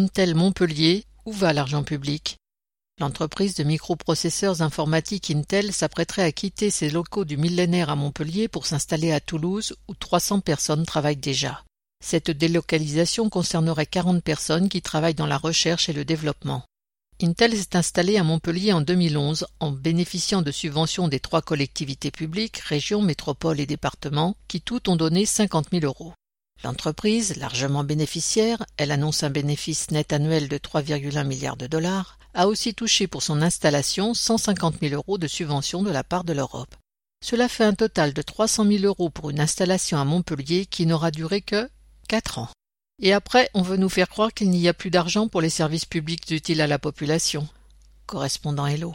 Intel Montpellier, où va l'argent public? L'entreprise de microprocesseurs informatiques Intel s'apprêterait à quitter ses locaux du millénaire à Montpellier pour s'installer à Toulouse, où 300 personnes travaillent déjà. Cette délocalisation concernerait 40 personnes qui travaillent dans la recherche et le développement. Intel s'est installé à Montpellier en 2011 en bénéficiant de subventions des 3 collectivités publiques, régions, métropoles et départements, qui toutes ont donné 50 000 €. L'entreprise, largement bénéficiaire, elle annonce un bénéfice net annuel de 3,1 milliards de dollars, a aussi touché pour son installation 150 000 € de subventions de la part de l'Europe. Cela fait un total de 300 000 € pour une installation à Montpellier qui n'aura duré que 4 ans. Et après, on veut nous faire croire qu'il n'y a plus d'argent pour les services publics utiles à la population. Correspondant Hello.